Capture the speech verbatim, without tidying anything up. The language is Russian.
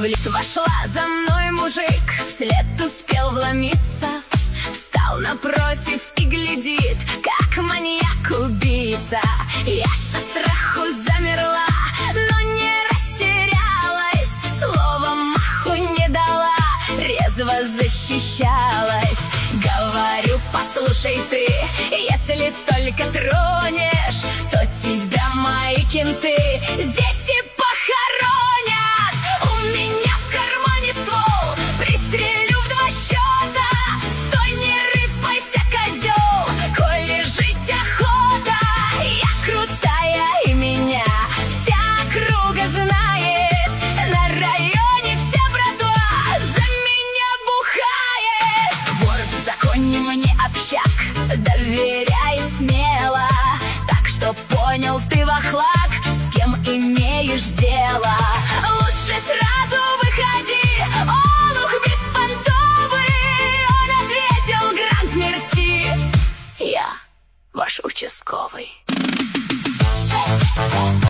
В лифт вошла за мной мужик, вслед успел вломиться. Встал напротив и глядит, как маньяк-убийца. Я со страху замерла, но не растерялась, словом маху не дала, резво защищалась. Говорю, послушай ты, если только тронешь, то тебя мои кенты здесь и похоронят. У меня в кармане ствол, пристрелю в два счета. Стой, не рыпайся, козел, коли жить охота. Я крутая, и меня вся округа знает. На районе вся братва за меня бухает. Вор в законе мне общак доверяет смело, так что понял ты, вахлак, с кем имеешь дело. Лучше сразу выходи, олух беспонтовый. Он ответил: грант мерси, я ваш участковый.